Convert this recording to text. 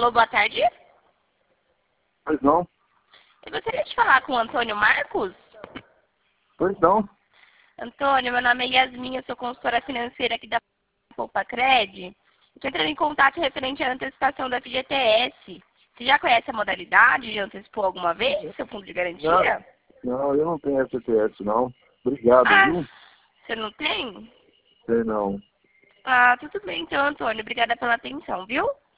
Alô, boa tarde. Pois não. Eu gostaria de falar com o Antônio Marcos. Pois não. Antônio, meu nome é Yasmin, eu sou consultora financeira aqui da Poupa Cred. Estou entrando em contato referente à antecipação da FGTS. Você já conhece a modalidade de antecipou alguma vez seu fundo de garantia? Não, eu não tenho FGTS, não. Obrigado, viu? Você não tem? Sei não. Tudo bem então, Antônio. Obrigada pela atenção, viu?